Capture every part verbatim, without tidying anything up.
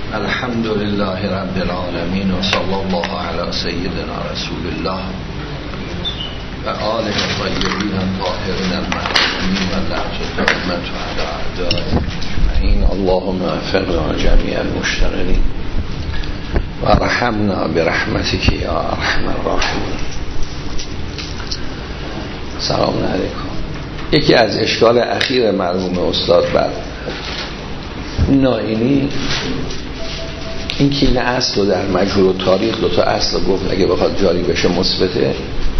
الحمد لله رب العالمين و صلی الله علی سیدنا رسول الله و آله الطیبین الطاهرین المعصومین و لعنة دائمة علی اعدائهم اجمعین. اللهم وفقنا جمیع المشتغلین و ارحمنا برحمتک یا ارحم الراحمین. سلام علیکم. یکی از اشکال اخیر مرحوم استاد بر نائینی این که این اصل رو در مجهول و تاریخ دو تا اصل گفت اگه بخواد جاری بشه مثبته،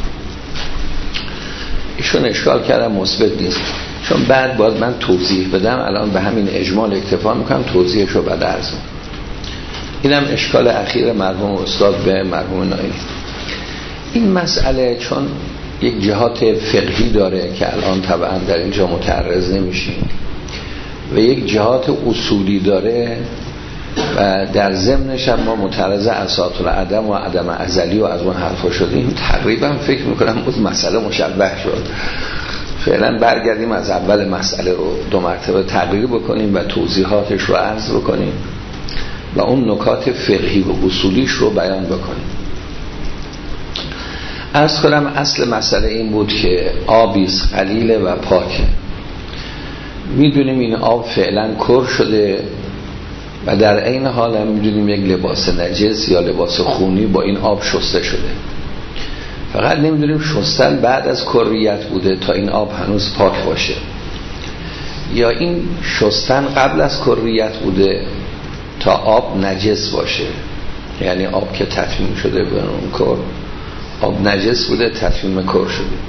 ایشون اشکال کردم مثبت نیست، چون بعد باید من توضیح بدم. الان به همین اجمال اکتفا میکنم، توضیحش رو بعد عرض میکنم. اینم اشکال اخیر مرحوم استاد به مرحوم نائینی. این مسئله چون یک جهات فقهی داره که الان طبعا در اینجا متعرض نمیشیم و یک جهات اصولی داره و در ضمنش هم ما متعرض اساس العدم و عدم ازلی و از اون حرفا شدیم، تقریبا فکر میکنم اون مسئله مشبه شد. فعلا برگردیم از اول مسئله رو دو مرتبه تقریر بکنیم و توضیحاتش رو عرض بکنیم و اون نکات فقهی و اصولیش رو بیان بکنیم. عرض کنم اصل مسئله این بود که آبیست قلیله و پاکه. میدونیم این آب فعلا کر شده و در عین حال هم میدونیم یک لباس نجس یا لباس خونی با این آب شسته شده، فقط نمیدونیم شستن بعد از کریت بوده تا این آب هنوز پاک باشه یا این شستن قبل از کریت بوده تا آب نجس باشه، یعنی آب که تطمیم شده به اون کر آب نجس بوده تطمیم کر شده.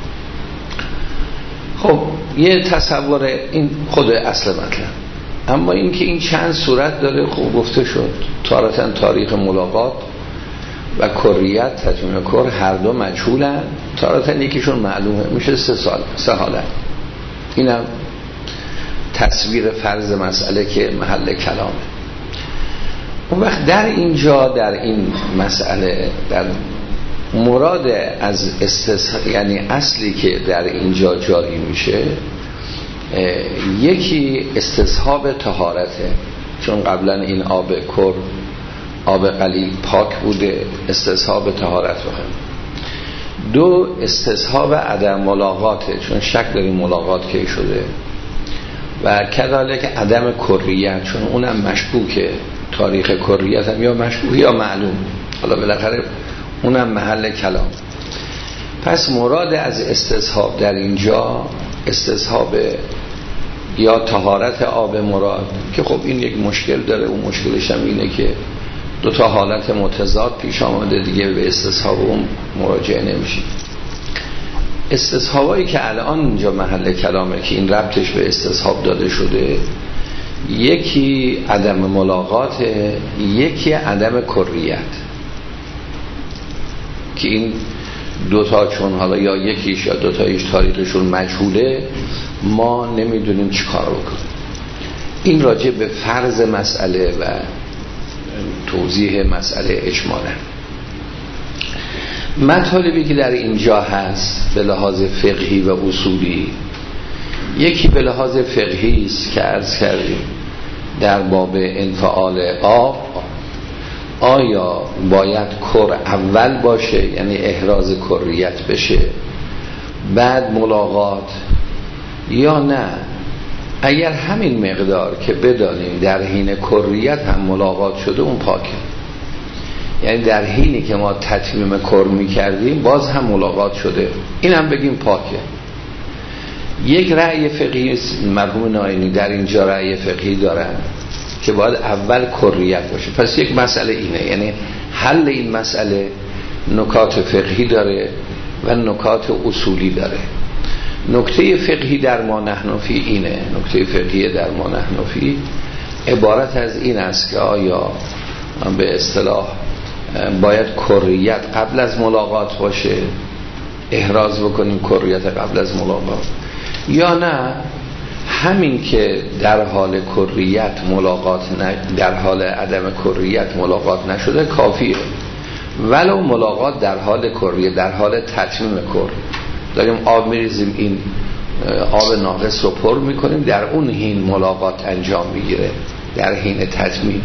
خب یه تصور این خود اصل مطلب. اما این که این چند صورت داره خوب گفته شد، تارتاً تاریخ ملاقات و کریت تطمیم کر هر دو مجهولن، تارتاً یکیشون معلومه، میشه سه سال سه حالت. اینم تصویر فرض مسئله که محل کلامه. اون وقت در اینجا در این مسئله در مراد از استصحاب، یعنی اصلی که در اینجا جاری میشه، یکی استصحاب طهارته، چون قبلا این آب کر آب قلیل پاک بوده، استصحاب طهارت بخواه. دو استصحاب عدم ملاقاته، چون شک داریم ملاقات کی شده، و کذالک عدم کریت، چون اونم مشکوکه، تاریخ کریت هم یا مشکوک یا معلوم، حالا بالاخره اونم محل کلام. پس مراد از استصحاب در اینجا استصحاب یا طهارت آب مراد، که خب این یک مشکل داره، اون مشکلش هم اینه که دو تا حالت متضاد پیش آمده، دیگه به استصحاب اون مراجعه نمیشه. استصحابایی که الان اینجا محل کلامه که این ربطش به استصحاب داده شده، یکی عدم ملاقات، یکی عدم کریت، که این دوتا چون حالا یا یکیش یا دوتایش تاریخشون مجهوله، ما نمیدونیم چی کار بکنیم. این راجع به فرض مسئله و توضیح مسئله اجمالا. مطالبی که در اینجا هست به لحاظ فقهی و اصولی، یکی به لحاظ فقهی است که عرض کردیم در باب انفعال آب، آیا باید کر اول باشه، یعنی احراز کریت بشه بعد ملاقات، یا نه اگر همین مقدار که بدانیم در حین کریت هم ملاقات شده اون پاکه، یعنی در حینی که ما تتمیم کر میکردیم باز هم ملاقات شده، این هم بگیم پاکه. یک رأی فقهی مرحوم نائینی در اینجا رأی فقهی دارن که باید اول کریت باشه. پس یک مسئله اینه، یعنی حل این مسئله نکات فقهی داره و نکات اصولی داره. نکته فقهی در ما نحن فی اینه، نکته فقهی در ما نحن فی عبارت از این است که آیا به اصطلاح باید کریت قبل از ملاقات باشه، احراز بکنیم کریت قبل از ملاقات، یا نه همین که در حال کریت ملاقات ن... در حال عدم کریت ملاقات نشده کافیه، ولو ملاقات در حال کریت، در حال تتمیم کر داریم آب میریزیم، این آب ناقص رو پر میکنیم، در اون حین ملاقات انجام میگیره، در حین تتمیم.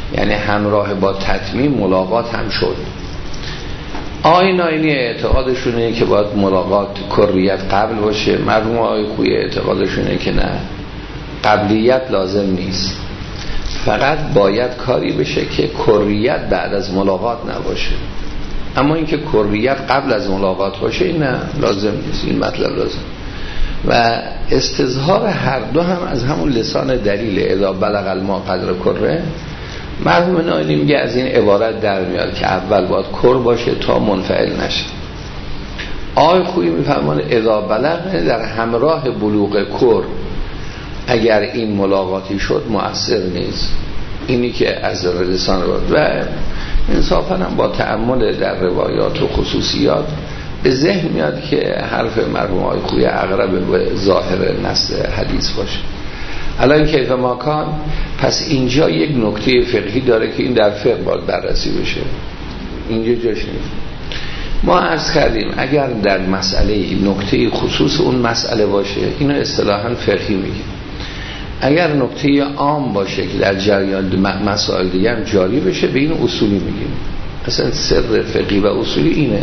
یعنی همراه با تتمیم ملاقات هم شد. آیین آینی اعتقادشونه که باید ملاقات کریت قبل باشه. مرحوم آقای خویی اعتقادشونه که نه، قبلیت لازم نیست، فقط باید کاری بشه که کریت بعد از ملاقات نباشه. اما اینکه کریت قبل از ملاقات باشه این نه، لازم نیست، این مطلب لازم. و استظهار هر دو هم از همون لسان دلیل اذا بلغ الماء قدر کره. مرحوم نایینی میگه از این عبارت در میاد که اول باید کر باشه تا منفعل نشه. آقای خویی میفرمانه اذا بلغ در همراه بلوغ کر اگر این ملاقاتی شد مؤثر نیست. اینی که از لسان رو و انصافا هم با تأمل در روایات و خصوصیات به ذهن میاد که حرف مرحوم آقای خویی اقرب به ظاهر نص حدیث باشه. الان کیف ماکان، پس اینجا یک نکته فقهی داره که این در فقه باید بررسی بشه، اینجا جاش نیست. ما عرض کردیم اگر در مسئله نکته خصوص اون مسئله باشه اینو اصطلاحاً فقهی میگیم. اگر نکته عام باشه که در جریان مسائل دیگه هم جاری بشه به این اصولی میگیم. اصلا سر فقهی و اصولی اینه.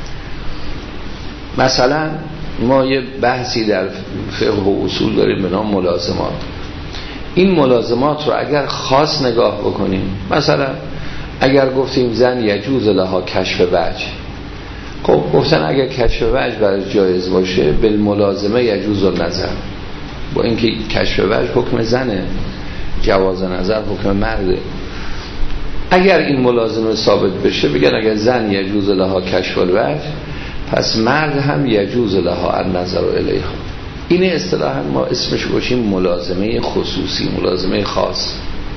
مثلا ما یه بحثی در فقه و اصول داریم به نام ملازمات. این ملازمات رو اگر خاص نگاه بکنیم، مثلا اگر گفتیم زن یجوز لها کشف وجه، خب گفتن اگر کشف وجه برای جایز باشه بالملازمه یجوز النظر، با اینکه کشف وجه حکم زنه، جواز نظر حکم مرده. اگر این ملازمه ثابت بشه بگن اگر زن یجوز لها کشف الوجه پس مرد هم یجوز لها النظر الیها. این اصطلاحا ما اسمش باشیم ملازمه خصوصی، ملازمه خاص،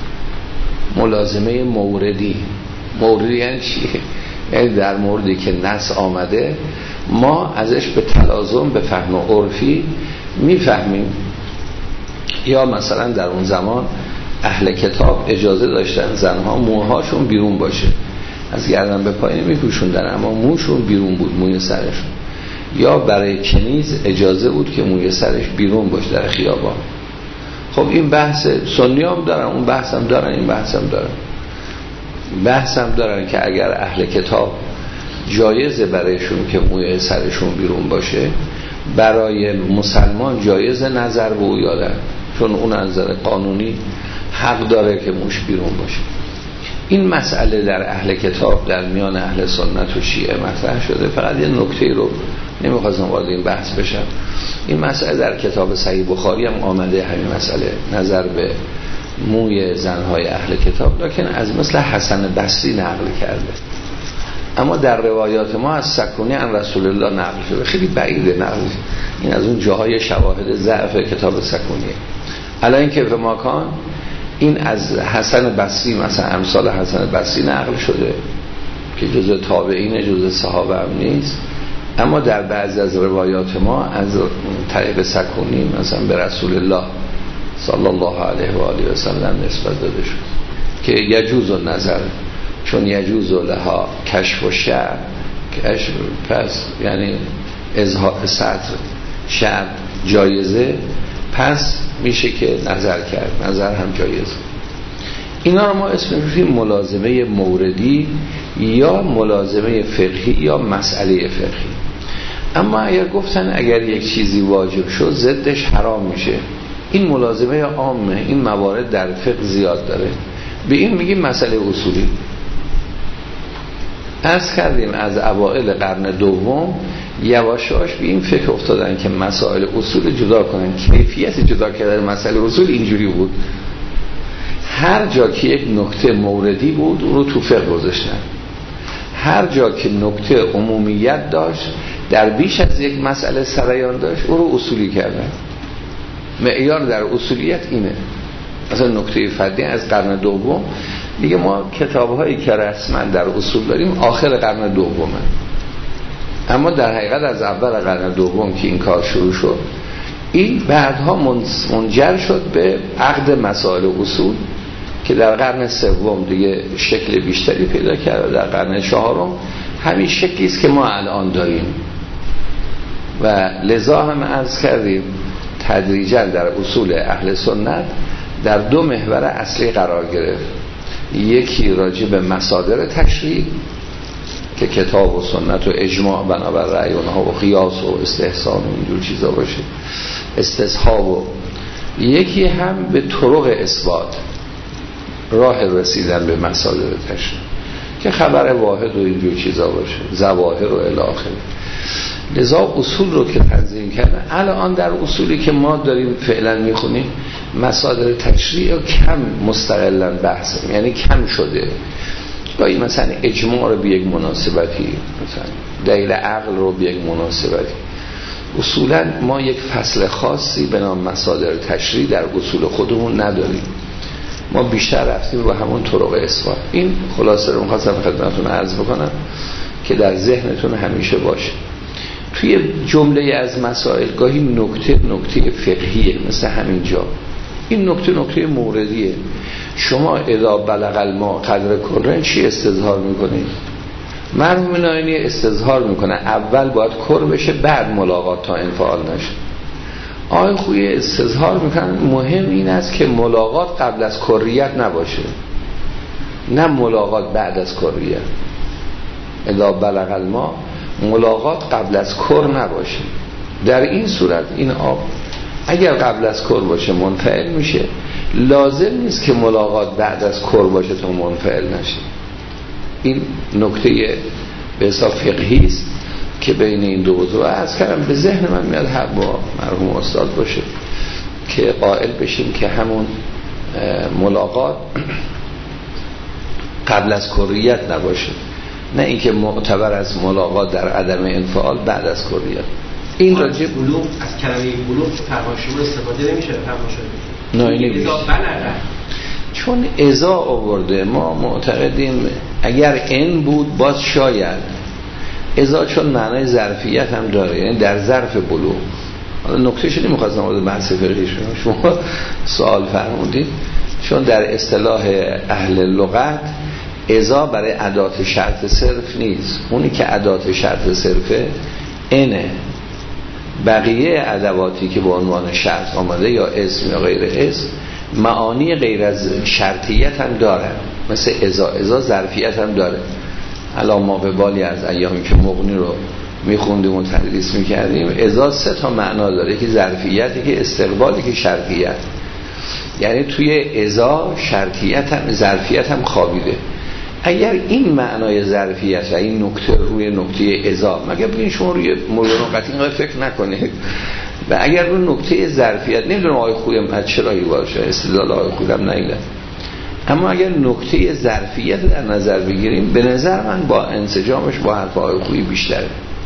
ملازمه موردی. موردی یعنی چی؟ یعنی در موردی که نص آمده ما ازش به تلازم به فهم عرفی میفهمیم. یا مثلا در اون زمان اهل کتاب اجازه داشتن زنها موهاشون بیرون باشه، از گردن به پایین میپوشوندن اما موشون بیرون بود، موی سرشون. یا برای کنیز اجازه بود که موی سرش بیرون باشه در خیابان. خب این بحث سنی هم دارن، اون بحث هم دارن، این بحث هم دارن. بحث هم دارن که اگر اهل کتاب جایزه برایشون که موی سرشون بیرون باشه، برای مسلمان جایزه نظر به او یادن، چون اون نظر قانونی حق داره که موش بیرون باشه. این مسئله در اهل کتاب در میان اهل سنت و شیعه مطرح شده. فقط یه نکته رو نمیخواستم وارد این بحث بشم. این مسئله در کتاب صحیح بخاری هم آمده، همین مسئله نظر به موی زنهای اهل کتاب، لکن از مثل حسن بصری نقل کرده. اما در روایات ما از سکونی عن رسول الله نقل شده، خیلی بعیده نقل. این از اون جاهای شواهد ضعف کتاب سکونیه. الان که به ماکان این از حسن بصری، مثلا امثال حسن بصری نقل شده که جزء تابعین جزء صحابه هم نیست، اما در بعضی از روایات ما از طریق سکونی مثلا به رسول الله صلی الله علیه و آله و سلم نسبت داده شد که یجوز النظر، چون یجوز لها کشف و شعر، کشف پس یعنی اظهار سطر، شعر جایزه، پس میشه که نظر کرد، نظر هم جایزه. اینا رو ما اسمش می‌ذاریم ملازمه موردی یا ملازمه فقهی یا مسئله فقهی. اما اگر گفتن اگر یک چیزی واجب شد ضدش حرام میشه، این ملازمه عامه، این موارد در فقه زیاد داره، به این میگیم مسئله اصولی. عرض کردیم از اوائل قرن دوم یواشاش به این فکر افتادن که مسائل اصول جدا کنن. کیفیت جدا کردن مسائل اصول اینجوری بود، هر جا که یک نکته موردی بود اون رو تو فقه گذاشتن، هر جا که نکته عمومیت داشت در بیش از یک مسئله سریان داشت اون رو اصولی کردن. معیار در اصولیت اینه. مثلا نکته فردی از قرن دوم دیگه ما کتاب‌هایی که رسما در اصول داریم آخر قرن دومه، اما در حقیقت از اول قرن دوم که این کار شروع شد، این بعدها منجر شد به عقد مسائل اصول که در قرن سوم دیگه شکل بیشتری پیدا کرد. در قرن چهارم همین شکلی است که ما الان داریم و لذا هم عرض کردیم تدریجا در اصول اهل سنت در دو محور اصلی قرار گرفت. یکی راجع به مصادر تشریع که کتاب و سنت و اجماع بنابر رأی اونها و قیاس و استحسان و اینجور چیزا باشه، استصحاب، و یکی هم به طرق اثبات، راه رسیدن به مصادر تشریع که خبر واحد و اینجور چیزا باشه، ظواهر و الی آخره. لذا اصول رو که تنظیم کردن، الان در اصولی که ما داریم فعلا میخونیم مصادر تشریع کم مستقلا بحث، یعنی کم شده. گاهی مثلا اجماع رو به یک مناسبتی، مثلا دلیل عقل رو به یک مناسبتی. اصولا ما یک فصل خاصی به نام مصادر تشریع در اصول خودمون نداریم، ما بیشتر رفتیم رو همون طرق اثبات. این خلاصه رو می‌خواستم خدمتتون عرض بکنم که در ذهنتون همیشه باشه. توی جمله از مسائل گاهی نکته نکته فقهیه، مثل همینجا این نکته نکته موردیه. شما اذا بلغ الماء قدر کره چی استظهار میکنید؟ مرحوم ناینی استظهار میکنه اول باید کر بشه بعد ملاقات تا انفعال نشه. آقای خویی استظهار میکنن مهم این است که ملاقات قبل از کریت نباشه، نه ملاقات بعد از کریت. اذا بلغ الماء ملاقات قبل از کر نباشه. در این صورت این آب اگر قبل از کر باشه منفعل میشه، لازم نیست که ملاقات بعد از کر باشه تا منفعل نشه. این نکته به حساب فقهی است که بین این دو موضوع از کردم به ذهن من میاد حق با مرحوم استاد باشه که قائل بشیم که همون ملاقات قبل از کریت نباشه، نه اینکه معتبر از ملاقات در عدم انفعال بعد از کریت. این راجع بلوغ از کلمه بلوغ فرماشو استفاده نمیشه فرماشو نه نمیشه، چون ازا آورده. ما معتقدیم اگر ان بود باز شاید ازا، چون معنای ظرفیت هم داره، یعنی در ظرف بلوغ. حالا نکته شدی میخواستم وارد بحث فقهی شما شما سوال فرمودید، چون در اصطلاح اهل لغت ازا برای ادات شرط صرف نیست، اونی که ادات شرط صرفه انه. بقیه ادواتی که به عنوان شرط آمده یا اسم یا غیر اسم معانی غیر از شرطیت هم داره، مثل ازا. ازا ظرفیت هم داره. الان ما به بالی از ایامی که مغنی رو میخوندیم و تدریس میکردیم، ازا سه تا معنا داره، که ظرفیتی، که استقبالی، که شرطیت. یعنی توی ازا شرطیت هم ظرفیت هم خوابیده. اگر این معنای ظرفیت و این نکته روی نکته ازا، مگه بگین شما روی مورد نقطی اینقدر فکر نکنید، و اگر روی نکته ظرفیت، نمیدونم آقای خویم از چرایی باشه، استدلال آقای خویم نیدم، اما اگر نکته ظرفیت در نظر بگیریم به نظر من با انسجامش با حرف آقای خویی بیشتره.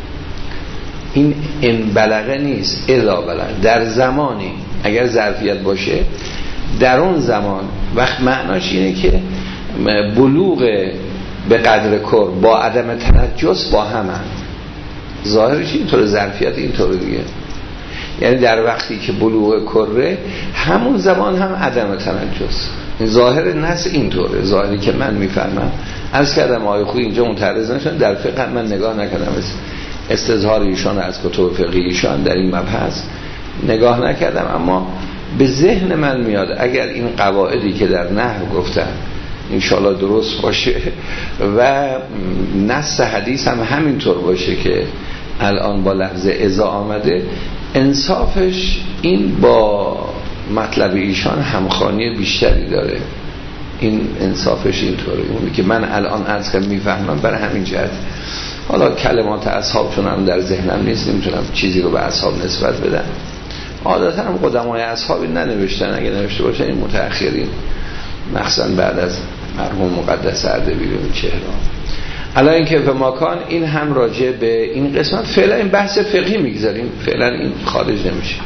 این ان بلغه نیست، اذا بلغه. در زمانی اگر ظرفیت باشه در اون زمان، وقت معناش اینه که بلوغ به قدر کر با عدم تنجس با هم هم ظاهرش اینطور، ظرفیت اینطور دیگه. یعنی در وقتی که بلوغ کره همون زمان هم عدم تنجس. ظاهر نص اینطوره، ظاهری که من میفهمم. عرض کردم آقای خویی اینجا متعرض نشدن، در فقه من نگاه نکردم استظهار ایشان از کتب فقهی ایشان در این مبحث نگاه نکردم، اما به ذهن من میاد اگر این قواعدی که در نحو گفتن انشاءالله درست باشه و نص حدیث هم همینطور باشه که الان با لفظ ازا آمده، انصافش این با مطلب ایشان همخوانی بیشتری داره. این انصافش اینطوره، اونی که من الان عرض کنم میفهمم برای همین جهت. حالا کلمات اصحاب چون هم در ذهنم نیست، نمیتونم چیزی رو به اصحاب نسبت بدم. عادتا هم قدمای اصحابی ننوشتن، اگه نوشته باشن این متأخرین، مخصوصا بعد از مرحوم مقدس اردبیلی و چهران. الان این که به مکان این هم راجع به این قسمت فعلا این بحث فقهی میگذاریم، فعلا این خارج نمیشه.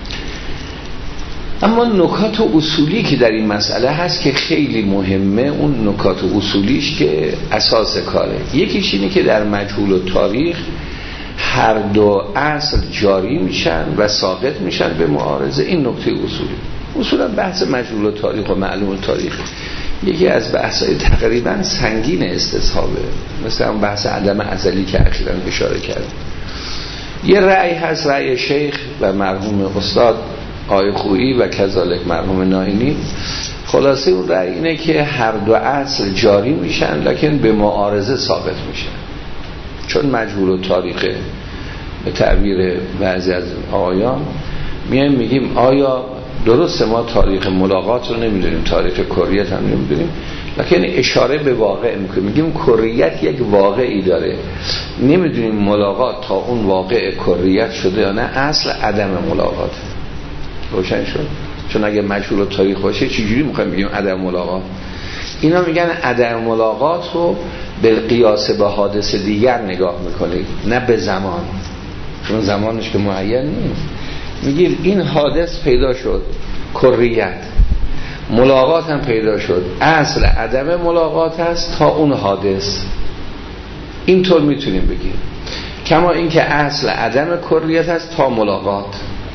اما نکات اصولی که در این مسئله هست که خیلی مهمه، اون نکات اصولیش که اساس کاره. یکیش اینه که در مجهول و تاریخ هر دو اصل جاری میشن و ثابت میشن به معارضه. این نکته اصولی. اصولا بحث مجهول و تاریخ و معلوم و تاریخ یکی از بحث‌های تقریبا سنگین استصحابه، مثل اون بحث عدم ازلی که اخیراً اشاره کرد. یه رأی هست، رأی شیخ و مرحوم استاد آقای خویی و کذالک مرحوم ناینی. خلاصه اون رأی اینه که هر دو اصل جاری میشن لکن به معارضه ثابت میشن، چون مجهول و تاریخه. به تعبیر بعضی از آقایان میایم میگیم آیا درسته ما تاریخ ملاقات رو نمیدونیم، تاریخ کریت هم نمیدونیم، لکن اشاره به واقع میکنیم، میگیم کریت یک واقعی داره، نمیدونیم ملاقات تا اون واقع کریت شده یا نه، اصل عدم ملاقات. روشن شد؟ چون اگه مجهول و تاریخ باشه چجوری میخوایم بگیم عدم ملاقات؟ اینا میگن عدم ملاقات رو به قیاس به حادث دیگر نگاه میکنید، نه به زمان، چون زمانش که معین نیست. میگید این حادث پیدا شد کریت، ملاقات هم پیدا شد، اصل عدم ملاقات هست تا اون حادث. اینطور میتونیم بگیم، کما اینکه اصل عدم کریت هست تا ملاقات.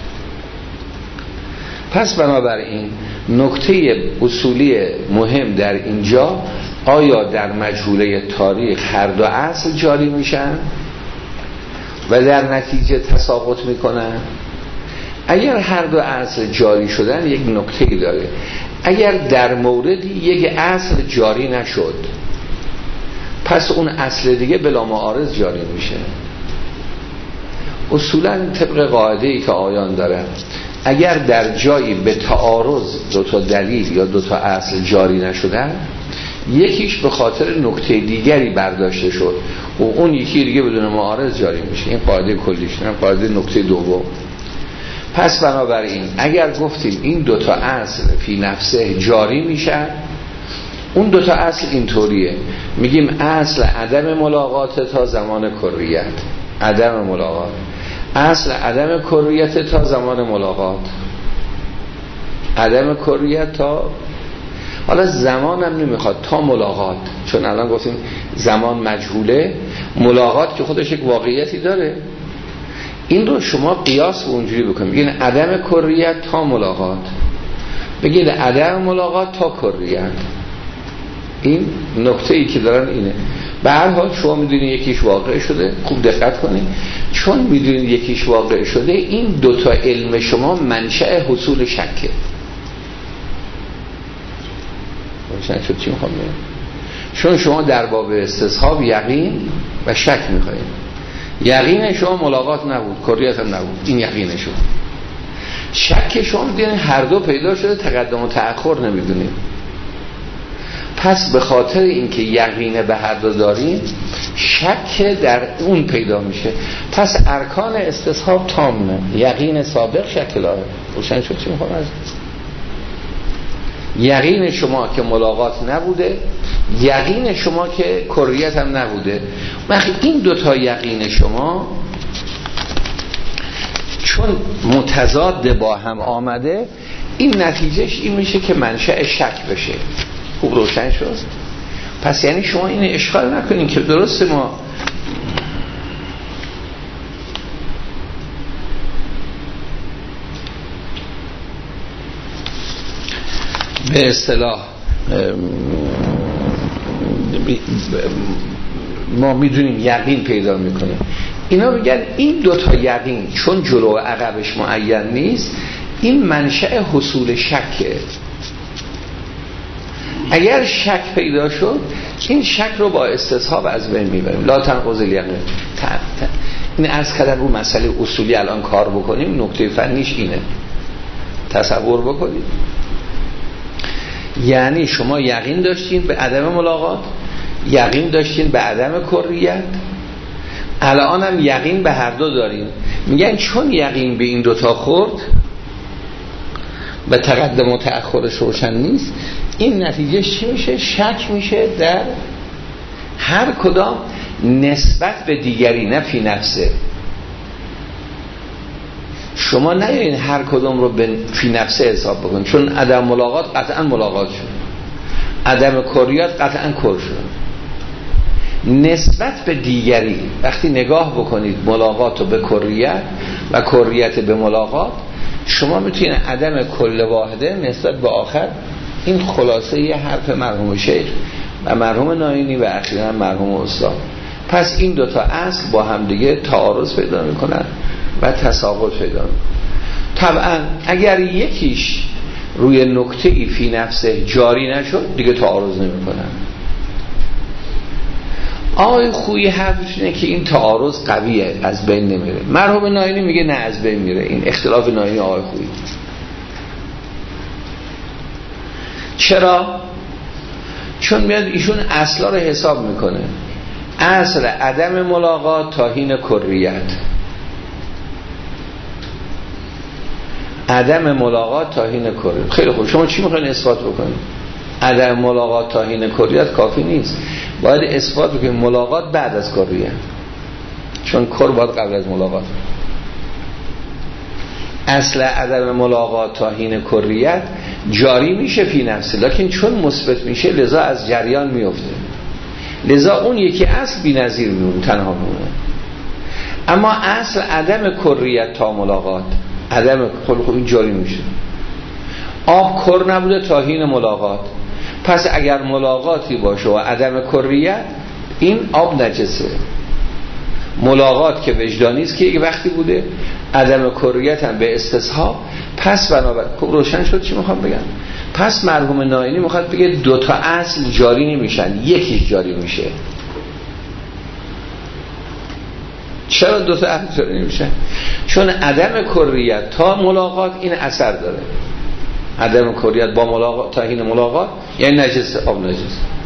پس بنابراین نکته اصولی مهم در اینجا، آیا در مجهوله تاریخ هر دو اصل جاری میشن و در نتیجه تساقط میکنن؟ اگر هر دو اصل جاری شدن یک نکته داره، اگر در موردی یک اصل جاری نشد پس اون اصل دیگه بلا معارض جاری میشه. اصولا طبق قاعده‌ای که آیان دارن، اگر در جایی به تعارض دو تا دلیل یا دو تا اصل جاری نشدن، یکیش به خاطر نکته دیگری برداشته شد و اون یکی دیگه بدون معارض جاری میشه. این قاعده کلیش، نه قاعده نکته دوم. پس بنابراین اگر گفتیم این دو تا اصل فی نفسه جاری میشن، اون دو تا اصل اینطوریه، میگیم اصل عدم ملاقات تا زمان کریت، عدم ملاقات، اصل عدم کریت تا زمان ملاقات، عدم کریت تا، حالا زمان هم نمیخواد، تا ملاقات، چون الان گفتیم زمان مجهوله، ملاقات که خودش یک واقعیتی داره. این رو شما قیاس به اونجوری بکنید، بگید عدم کریت تا ملاقات، بگید عدم ملاقات تا کریت. این نکته ای که دارن اینه. به هر حال شما میدونید یکیش واقع شده، خوب دقت کنید، چون میدونید یکیش واقع شده، این دوتا علم شما منشأ حصول شکه. روشن شد چی میخوام بگم؟ چون شما در باب استصحاب یقین و شک میخواید. یقین شما ملاقات نبود، کریت هم نبود، این یقین شما. شک شما میدونید هر دو پیدا شده، تقدم و تأخر نمیدونید. پس به خاطر اینکه یقین به هر دو داریم، شک در اون پیدا میشه. پس ارکان استصحاب تامه، یقین سابق، شک لاحق. روشن شد چی میخوام از یقین شما که ملاقات نبوده، یقین شما که کریت هم نبوده. وقتی این دوتا یقین شما چون متضاد با هم آمده، این نتیجهش این میشه که منشأ شک بشه. خوب روشن شد؟ پس یعنی شما این اشکال نکنین که درسته ما به اصطلاح ما میدونیم یقین پیدا میکنیم، اینا میگن این دوتا یقین چون جلو و عقبش معین نیست، این منشأ حصول شکه. اگر شک پیدا شد، این شک رو با استصحاب از بین میبریم. لا تنقض الیقین. این عرض کردن رو مسئله اصولی الان کار بکنیم، نکته فنیش اینه، تصور بکنید. یعنی شما یقین داشتین به عدم ملاقات، یقین داشتین به عدم کریت، الان هم یقین به هر دو دارین. میگن چون یقین به این دوتا خورد و تقدم و تأخرش روشن نیست، این نتیجه چی میشه؟ شک میشه در هر کدام نسبت به دیگری، نه فی نفسه. شما نیاین هر کدام رو به فی نفسه حساب بکنید، چون عدم ملاقات قطعا ملاقات شد، عدم کریت قطعا کر شد. نسبت به دیگری وقتی نگاه بکنید ملاقات رو به کریت و کریت به ملاقات، شما میتونید عدم کل واحده نسبت به آخر. این خلاصه یه حرف مرحوم شیخ و مرحوم ناینی و اخیراً مرحوم استاد. پس این دوتا اصل با هم دیگه تعارض پیدا میکنن و تساقط پیدا میکنن. طبعا اگر یکیش روی نکته ای فی نفسه جاری نشد دیگه تعارض نمی کنن. آقای خویی حرفش اینه که این تعارض قویه، از بین نمیره. مرحوم ناینی میگه نه از بین میره. این اختلاف ناینی آقای خویی. چرا؟ چون میاد ایشون اصلا رو حساب میکنه. اصل عدم ملاقات تا حین کریت، عدم ملاقات تا حین کریت. خیلی خوب، شما چی میخواین اثبات بکنید؟ عدم ملاقات تا حین کریت کافی نیست، باید اثبات بکنید ملاقات بعد از کریت، چون کر باید قبل از ملاقات. اصل عدم ملاقات تا حین کریت جاری میشه فی نفسه، لکن چون مثبت میشه لذا از جریان میفته، لذا اون یکی اصل بی نظیر میمونه، تنها میمونه. اما اصل عدم کریت تا ملاقات، عدم خب این جاری میشه. آب کر نبوده تا حین ملاقات، پس اگر ملاقاتی باشه و عدم کریت، این آب نجسه. ملاقات که وجدانی است که یک وقتی بوده، عدم کریت هم به استصحاب. پس بنابراین خب روشن شد چی میخوام بگم. پس مرحوم ناینی میخواد بگه دو تا اصل جاری نمیشن، یکیش جاری میشه. چرا دو تا اصل جاری نمیشن؟ چون عدم کریت تا ملاقات این اثر داره. عدم کریت با ملاقات تا حین ملاقات یعنی نجسه، آب نجسه.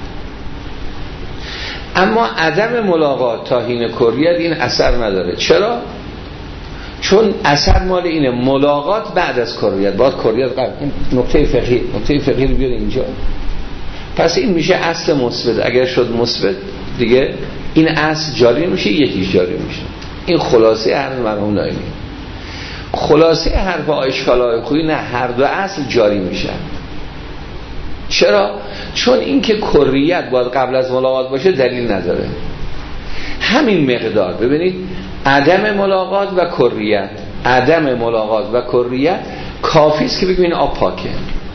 اما عدم ملاقات تا حین کریت این اثر نداره. چرا؟ چون اثر مال اینه ملاقات بعد از کریت، بعد کریت قبل. این نکته فقهی، نکته فقهی رو بیاره اینجا. پس این میشه اصل مثبت. اگر شد مثبت دیگه این اصل جاری میشه، یکیش جاری میشه. این خلاصه حرف مرحوم ناینی. خلاصه حرف اشکالای خویی نه، هر دو اصل جاری میشن. چرا؟ چون اینکه کریت باید قبل از ملاقات باشه دلیل نداره. همین مقدار ببینید، عدم ملاقات و کریت، عدم ملاقات و کریت کافی است که بگیم این آب پاکه.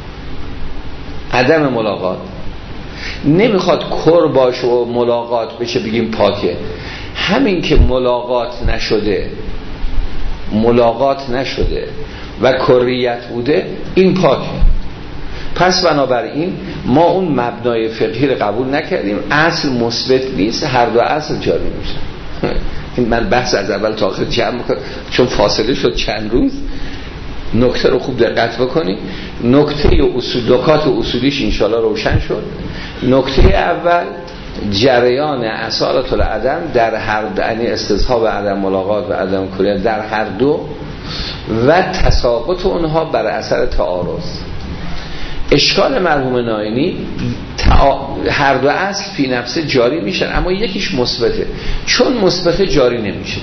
عدم ملاقات نمیخواد کر باشه و ملاقات بشه بگیم پاکه. همین که ملاقات نشده، ملاقات نشده و کریت بوده، این پاکه. پس بنابراین ما اون مبنای فقهی رو قبول نکردیم، اصل مثبت نیست، هر دو اصل جاری میشن. این من بحث از اول تا آخر جمع میکنم چون فاصله شد چند روز. نکته رو خوب دقت بکنید. نکته اصول، نکات اصولیش انشالله روشن شد. نکته اول جریان اصالت العدم در هر دو، یعنی استصحاب عدم ملاقات و عدم کریت در هر دو و تساقط اونها بر اثر تعارض. اشکال مرحوم ناینی هر دو اصل فی نفسه جاری میشن، اما یکیش مثبته، چون مثبته جاری نمیشه.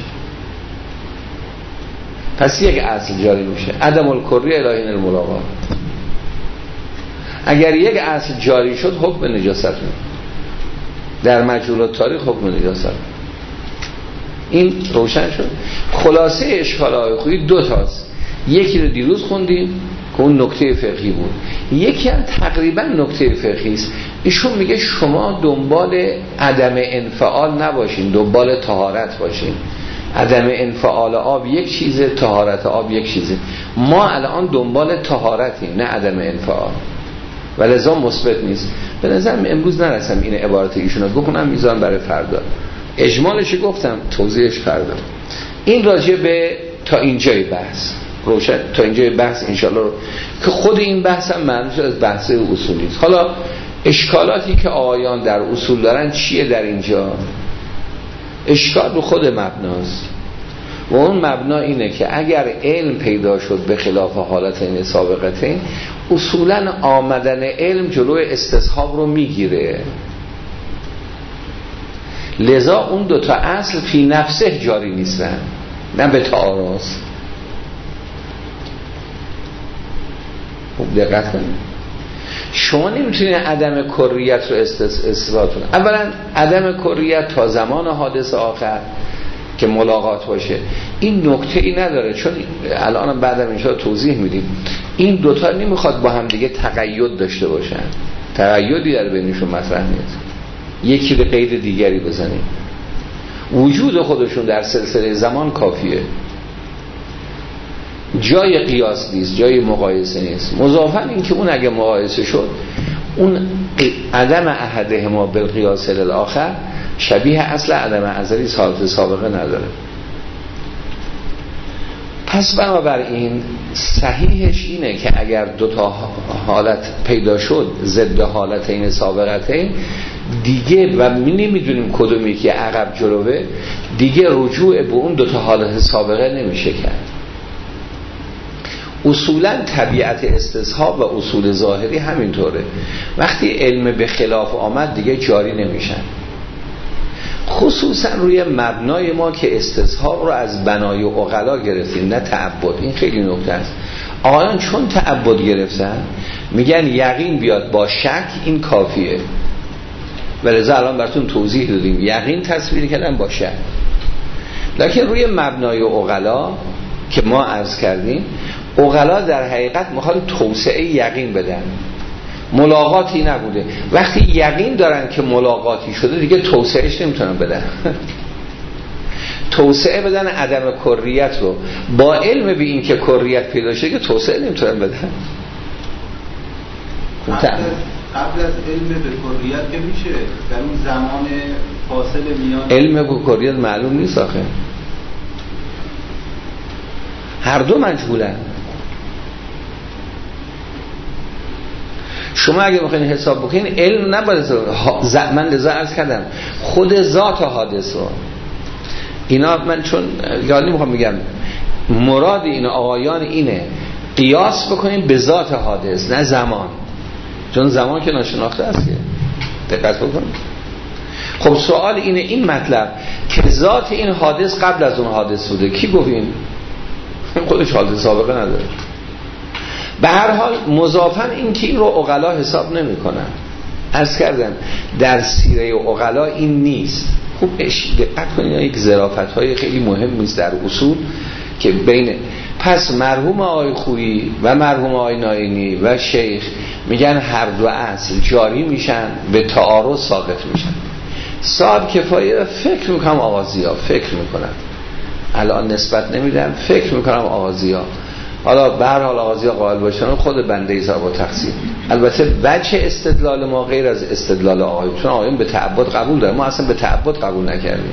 پس یک اصل جاری میشه، عدم الکریه الی حین الملاقات. اگر یک اصل جاری شد حکم نجاست میشه، در مجهولات تاریخ حکم نجاست. این روشن شد. خلاصه اشکال‌های خویی دو تاست. یکی رو دیروز خوندیم که اون نکته فقهی بود، یکی هم تقریبا نکته فقهی است. ایشون میگه شما دنبال عدم انفعال نباشین، دنبال طهارت باشین. عدم انفعال آب یک چیزه، طهارت آب یک چیزه. ما الان دنبال طهارتیم، نه عدم انفعال، و لذا مثبت نیست. به نظرم امروز نرسم این عبارت ایشونو بکنم، میذارم برای فردا. اجمالش گفتم، توضیحش فردا. این راجع به تا اینجای بحث روشن، تا اینجای بحث انشالله رو که خود این بحث هم معنیش از بحث اصولی است. حالا اشکالاتی که آیان در اصول دارن چیه در اینجا؟ اشکال رو خود مبناست و اون مبنا اینه که اگر علم پیدا شد به خلاف حالتین سابقتین، اصولا آمدن علم جلوی استصحاب رو میگیره، لذا اون دوتا اصل فی نفسه جاری نیستن، نه به تعارض. خوب دقت کنید. شما نمیتونید عدم کریت رو اثبات کنید. اولا عدم کریت تا زمان حادث آخر که ملاقات باشه این نکته ای نداره، چون الان بعدم انشاءالله توضیح میدیم. این دوتا نمیخواد با هم دیگه تقید داشته باشن، تقییدی در بینشون مطرح نیست، یکی به قید دیگری بزنیم. وجود خودشون در سلسله زمان کافیه. جای قیاس نیست، جای مقایسه نیست. مضافاً این که اون اگه مقایسه شد اون عدم احدهما بالقیاس للآخر شبیه اصل عدم ازلی حالت سابقه نداره. پس بنابراین صحیحش اینه که اگر دو تا حالت پیدا شد ضد حالتین سابقتین دیگه و می نمیدونیم کدومی که عقب جلوه، دیگه رجوع به اون دو تا حالت سابقه نمیشه کرد. اصولا طبیعت استصحاب و اصول ظاهری همینطوره. وقتی علم به خلاف آمد دیگه جاری نمیشن، خصوصا روی مبنای ما که استصحاب رو از بنای عقلا گرفتیم نه تعبد. این خیلی نکته است. آقایان چون تعبد گرفتن میگن یقین بیاد با شک این کافیه، ولذا الان براتون توضیح دادیم یقین تصویر کردن با شک. لکن روی مبنای عقلا که ما عرض کردیم، عقلا در حقیقت میخواد توسعه یقین بدن، ملاقاتی نبوده. وقتی یقین دارن که ملاقاتی شده دیگه توسعهش نمیتونن بدن توسعه بدن عدم کریت رو با علم به این که کریت پیدا شده که توسعه نمیتونن بدن. قبل از, قبل از علم به کریت که میشه در اون زمان فاصله میان علم به کریت معلوم نیست آخه، هر دو مجهولن. شما اگه بخواید حساب بکنین علم نباید من لذا عرض کردم خود ذات حادث رو اینا، من چون یادی میخوام بگم مراد این آقایان اینه قیاس بکنیم به ذات حادث نه زمان، چون زمان که ناشناخته است که دقت بکنید. خب سوال اینه این مطلب که ذات این حادث قبل از اون حادث بوده، کی گفتین؟ خودش حادث سابقه نداره. به هر حال مضافاً این که این رو عقلا حساب نمی کنن. عرض کردم در سیره عقلا این نیست. خوب دقت کنید، یک ظرافت های خیلی مهم است در اصول که بین پس مرحوم آقای خویی و مرحوم آقای ناینی و شیخ میگن هر دو اصل جاری میشن، به تعارض ساقط میشن. صاحب کفایه فکر میکنم آغازیا فکر میکنم الان نسبت نمیدم، فکر میکنم آغازیا حالا به هر حال آغازیا قائل باشن خود بنده حساب و تقسیم. البته وجه استدلال ما غیر از استدلال آقایون، چون آقایون به تعبد قبول دارن، ما اصلا به تعبد قبول نکردیم،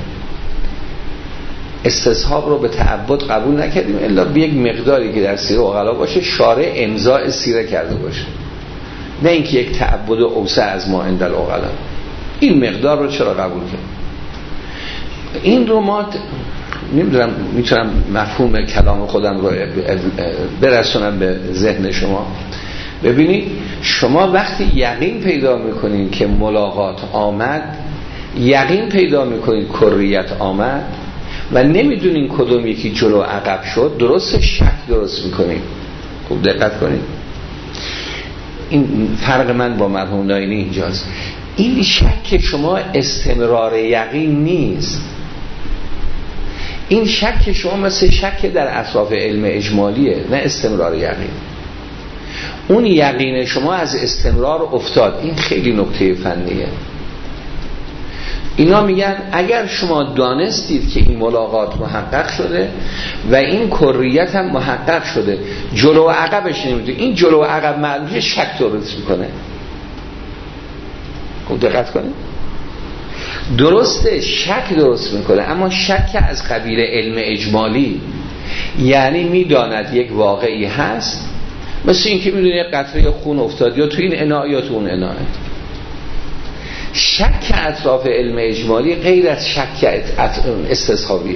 استصحاب رو به تعبد قبول نکردیم الا به یک مقداری که در سیره عقلا باشه شارع امضاء سیره کرده باشه، نه اینکه یک تعبد اوسع از ما عند العقلا. این مقدار رو چرا قبول کرد؟ این رو ما نمیدونم میتونم مفهوم کلام خودم رو برسونم به ذهن شما. ببینید شما وقتی یقین پیدا میکنید که ملاقات آمد، یقین پیدا میکنید کریت آمد و نمیدونین کدوم یکی جلو عقب شد، درست شک درست میکنید. خوب دقت کنید، این فرق من با مرحوم ناینی اینجاست. این شک شما استمرار یقین نیست، این شک شما مثل شک در اطراف علم اجمالیه، نه استمرار یقین. اون یقین شما از استمرار افتاد. این خیلی نکته فنیه. اینا میگن اگر شما دانستید که این ملاقات محقق شده و این کریت هم محقق شده، جلو و عقبش نمیدونید، این جلو و عقب معلومه شک درست میکنه. خوب دقت کنید، درسته شک درست میکنه، اما شک از قبیل علم اجمالی، یعنی میداند یک واقعی هست، مثل این که میدونه یک قطره خون افتاد یا تو این اناء یا تو اون اناء. شک اطراف علم اجمالی غیر از شک استصحابیه.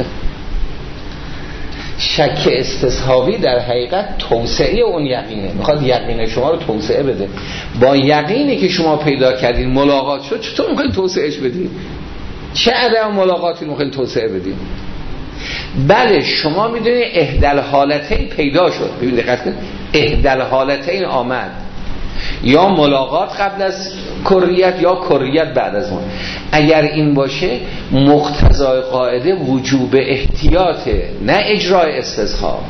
شک استصحابی در حقیقت توسعه اون یقینه، میخواد یقین شما رو توسعه بده. با یقینی که شما پیدا کردین ملاقات شد، چطور میخواین توسعهش بدین؟ چه عدم ملاقاتی میخواین توسعه بدین؟ بله شما میدونید احدال حالتین پیدا شد. ببین دقت کن، احدال حالتین آمد، یا ملاقات قبل از کریت یا کریت بعد از اون. اگر این باشه مقتضای قاعده وجوب احتیاطه، نه اجرای استصحاب.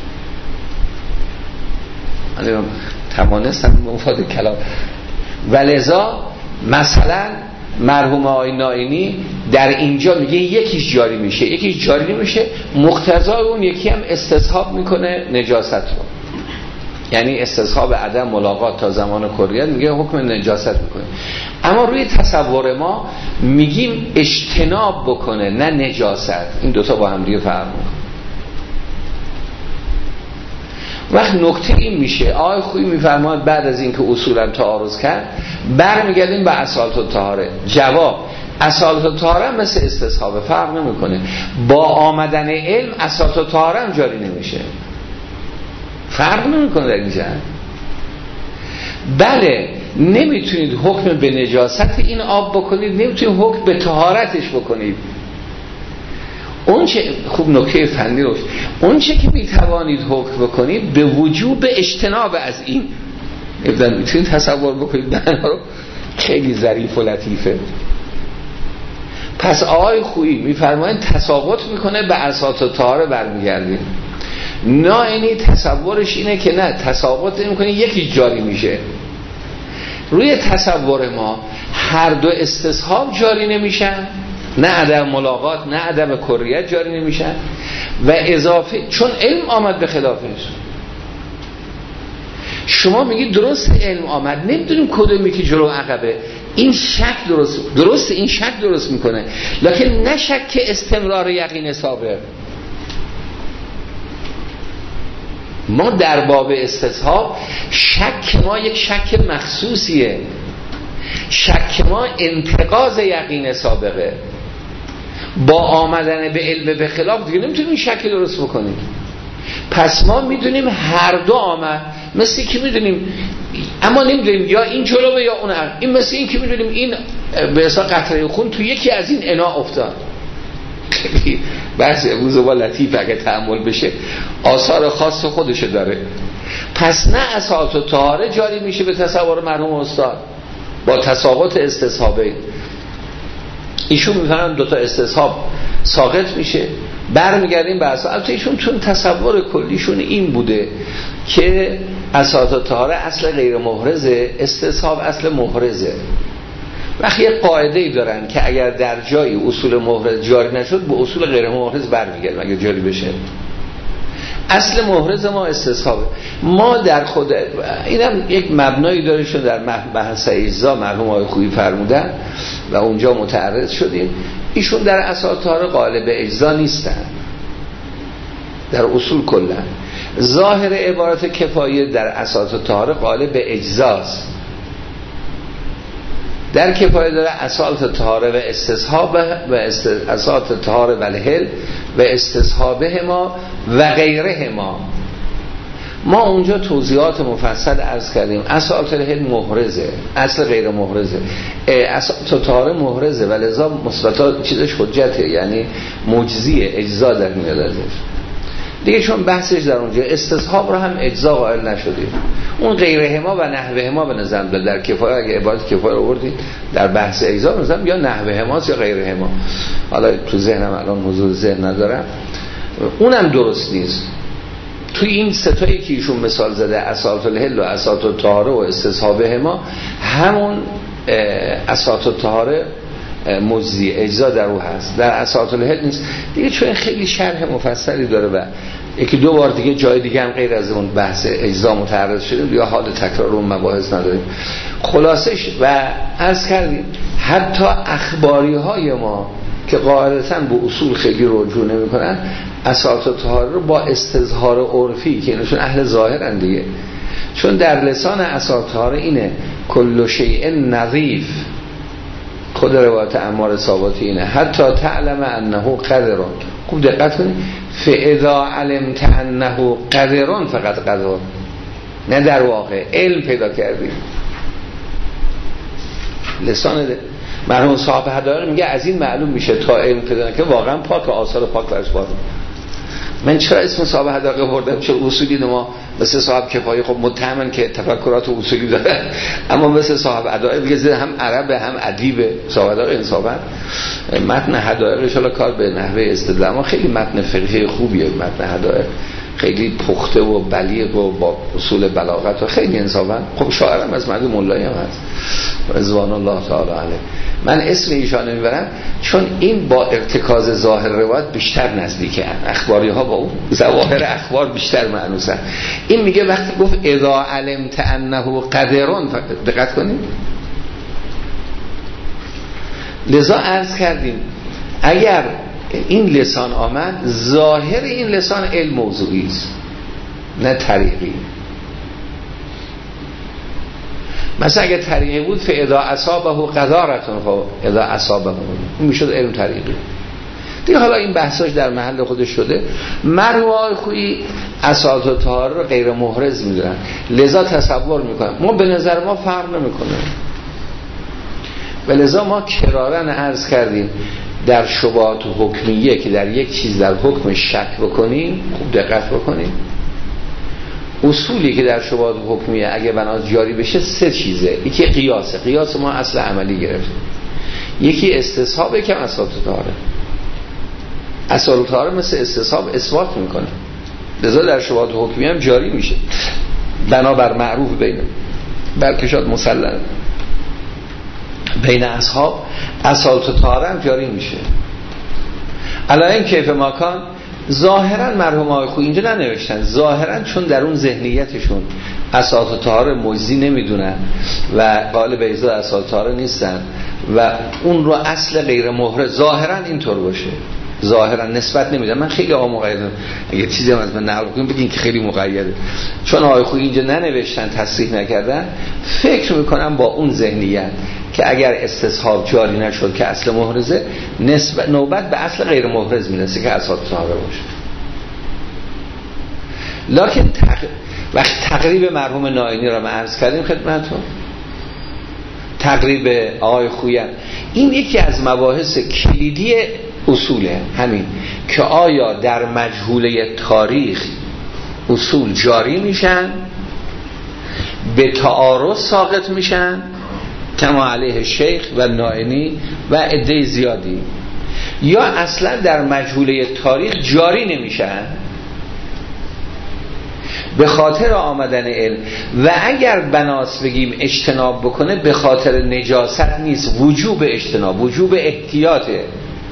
من توانستم مفاد کلام. ولذا مثلا مرحوم آقای ناینی در اینجا میگه یکیش جاری میشه یکیش جاری نمیشه، مقتضای اون یکی هم استصحاب میکنه نجاست رو، یعنی استصحاب عدم ملاقات تا زمان کریت میگه حکم نجاست میکنه. اما روی تصور ما میگیم اجتناب بکنه نه نجاست. این دوتا با هم دیگه فرق میکنه. وقت نکته این میشه آقای خویی میفرماد بعد از اینکه اصولا تعارض کرد برمیگردیم به اصالت الطهاره. جواب اصالت الطهاره مثل استصحاب فرق نمیکنه، با آمدن علم اصالت الطهاره هم جاری نمیشه، فرق نمیکنه در اینجا. بله نمیتونید حکم به نجاست این آب بکنید، نمیتونید حکم به طهارتش بکنید. اون چه خوب نکته فنی روش، اون چه که میتوانید حکم بکنید به وجوب اجتناب از این ابدا میتونید تصور بکنید. بنا رو خیلی ظریف و لطیفه. پس آقای خویی میفرمایند تساقط میکنه به اساس طهاره برمیگردیم. نه اینی تصورش اینه که نه تساقط نمیکنه یکی جاری میشه. روی تصور ما هر دو استصحاب جاری نمیشن، نه عدم ملاقات نه عدم کریت جاری نمیشن و اضافه چون علم آمد به خلافش. شما میگید درست علم آمد، نمیدونیم کدومی که جلو عقبه. این شک درست درست این شک درست میکنه، لکن نه شک که استمرار یقین سابق. ما در باب استصحاب شک ما یک شک مخصوصیه، شک ما انتقاض یقین سابقه. با آمدن به علم به خلاف دیگه نمیتونیم شک درست بکنیم. پس ما میدونیم هر دو آمد، مثل که میدونیم اما نمیدونیم یا این جلوه یا اون عقب. این مثل این که میدونیم این به حساب قطره خون تو یکی از این انا افتاد. بحث امروز با لطیف اگه تأمل بشه آثار خاص خودشه داره. پس نه اساس و طهاره جاری میشه به تصور مرحوم استاد با تساقط استصحابه. ایشون میفهمن دوتا استصحاب ساقط میشه، برمیگردیم به اساس. البته ایشون چون تصور کلیشون این بوده که اساس و طهاره اصل غیر محرزه، استصحاب اصل محرزه. وقتی یه قاعده‌ای دارن که اگر در جایی اصول محرز جاری نشد به اصول غیر محرز برمیگردیم اگر جاری بشه. اصل محرز ما استصحابه. ما در خود اینم یک مبنایی داره شون در بحث اجزا مرحوم آقای خویی فرمودن و اونجا متعرض شدیم. ایشون در اساس طهاره قائل به اجزا نیستن در اصول کلا. ظاهر عبارت کفایه در اساس طهاره قائل به اجزاست. در کفایه داره اساس طهاره و استصحاب و اساس طهاره و الحل و استصحابه ما و غیره ما. ما اونجا توضیحات مفصل عرض کردیم. اساس الحل محرزه، اصل غیر محرزه. اساس طهاره محرزه و لذا مثبتا چیزش حجته، یعنی معجزیه، اجزا در میاد ازش دیگه. چون بحثش در اونجا استصحاب رو هم اجزا قائل نشدیم. اون غیره ما و نحوه ما به نظر میاد در کفایه اگه عبارت کفایه رو آوردید در بحث اجزا به نظر یا نحوه ماست یا غیره ما. حالا تو ذهنم الان حضور ذهن ندارم، اونم درست نیست. توی این ستایی که ایشون مثال زده اساس الحل و اساس الطهاره و استصحابه ما، همون اساس الطهاره مجزی اجزا در او هست، در اساس الحل نیست دیگه. چون خیلی شرح مفصلی داره و یکی دو بار دیگه جای دیگه هم غیر از اون بحث اجزا متعرض شدیم یا حال تکرار اون مباحث نداریم. خلاصش و عرض کردیم حتی اخباری های ما که قاعدتاً به اصول خیلی رجوع نمی کنن اساس طهاره رو با استظهار عرفی که اینشون اهل ظاهرن دیگه، چون در لسان اساس طهاره اینه کل شیء نظیف. خود روایت عمار ثابتی اینه حتی تعلم انه قدرون. خوب دقت کنید، فاذا علمت انه قدرون فقط قدر، نه در واقع علم پیدا کردی. لسان مرحوم صاحب هدایق میگه از این معلوم میشه تا علم پیدا که واقعا پاک و آثار پاک برش باید. من چرا اسم صاحب هدایق بردم؟ چون اصولی ما مثل صاحب کفایه خب متهمن که تفکرات اصولی داره، اما مثل صاحب هدایق میگه هم عرب هم ادیب. صاحب هدایق انصافا متن هدایق ان شاء الله کار به نحوه استدلال ما خیلی متن فقهی خوبیه. متن هدایق خیلی پخته و بلیغ و با اصول بلاغت و خیلی انصافا. خب شاعرم از مردم مولایی هم هست رضوان الله تعالی علیه. من اسم ایشان نمیبرم چون این با ارتکاز ظاهر روایت بیشتر نزدیکه، اخباری ها با اون ظواهر اخبار بیشتر معنوسن. این میگه وقتی گفت اذا علمت انه قدرون، دقت کنید، لذا عرض کردیم اگر این لسان آمد ظاهر این لسان علم موضوعی است نه طریقی. مثلا اگه طریقی بود فاذا اصابه قدارتون، خب اذا اصابه این میشد علم طریقی دیگه. حالا این بحثاش در محل خودش شده. مروای خویی اساس و طهاره رو غیر محرز میدونن، لذا تصور میکنن. ما به نظر ما فرق نمیکنه و لذا ما کرارن عرض کردیم در شبهات حکمیه که در یک چیز در حکم شک بکنیم، خوب دقت بکنیم، اصولی که در شبهات حکمیه اگه بناس جاری بشه سه چیزه. یکی قیاسه، قیاس ما اصل عملی گرفتیم. یکی استصحابه که اساس طهاره، اساس طهاره مثل استصحاب اثبات میکنه، لذا در شبهات حکمیه هم جاری میشه بنابر معروف بینه، بلکه شاید مسلم بین اصحاب اساس طهاره هم جاری میشه. علائم کیف ماکان ظاهرا مرحوم آقای خویی اینجا ننوشتن، ظاهرا چون در اون ذهنیتشون اساس طهاره مجزی نمیدونن و قائل به اجزا اساس طهاره نیستن و اون رو اصل غیر محرز ظاهرا اینطور باشه، ظاهرا نسبت نمیدن. من خیلی آقا مقیدم، اگه چیزی هم از من نقل کنیم بگین که خیلی مقیده، چون آقای خویی اینجا ننوشتن تصریح نکردن، فکر میکنم با اون ذهنیت که اگر استصحاب جاری نشد که اصل محرزه، نسبت نوبت به اصل غیر محرز میرسه که اساس طهاره باشه. لکن تق... وقت تقریب مرحوم نائینی را ما عرض کردیم خدمتتون، تقریب آقای خویی، این یکی از مباحث کلیدی اصوله همین که آیا در مجهوله تاریخ اصول جاری میشن، به تعارض ساقط میشن کما علیه شیخ و نائینی و عده زیادی، یا اصلا در مجهوله تاریخ جاری نمیشن به خاطر آمدن علم، و اگر بناس بگیم اجتناب بکنه به خاطر نجاست نیست، وجوب اجتناب، وجوب احتیاطه.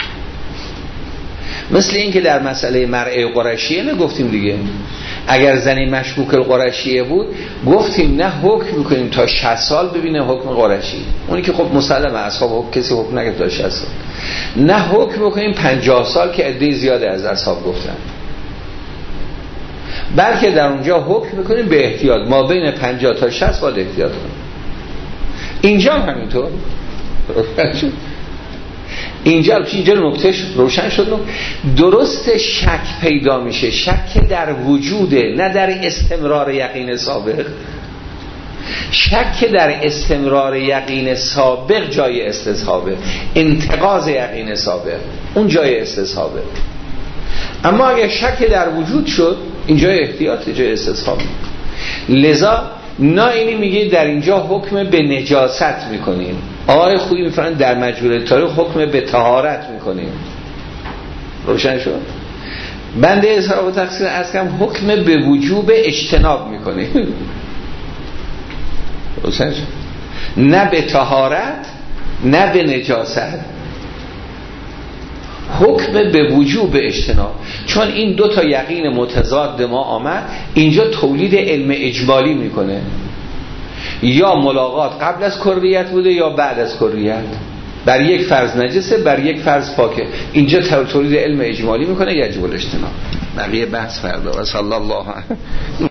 مثل این که در مسئله مرعی قرشیه نگفتیم دیگه، اگر زنی مشکوک القرشیه بود گفتیم نه حکم میکنیم تا شصت سال ببینه حکم قرشی، اونی که خب مسلمه اصحاب کسی حکم نگه تا شصت سال، نه حکم میکنیم پنجاه سال که عده زیاده از اصحاب گفتن، بلکه در اونجا حکم میکنیم به احتیاط، ما بین پنجاه تا شصت باید احتیاط کنیم. اینجا همینطور اینجا اینجا نکته روشن شد. درست شک پیدا میشه، شک در وجوده نه در استمرار یقین سابق. شک در استمرار یقین سابق جای استصحابه، انتقاض یقین سابق اون جای استصحابه. اما اگه شک در وجود شد اینجا احتیاط، جای استصحابه. لذا نائینی میگه در اینجا حکم به نجاست میکنیم، آقای خویی میفرمایند در مجهوله تاریخ حکم به طهارت میکنیم. روشن شد؟ بنده اظهار و تقصیر از کم حکم به وجوب اجتناب میکنیم. روشن شد؟ نه به طهارت نه به نجاست، حکم به وجوب اجتناب. چون این دو تا یقین متضاد ما آمد، اینجا تولید علم اجمالی میکنه، یا ملاقات قبل از کریت بوده یا بعد از کریت، بر یک فرض نجسه بر یک فرض پاکه، اینجا تولید علم اجمالی میکنه یجب الاجتناب. بقیه بحث فردا. و صلی الله علیه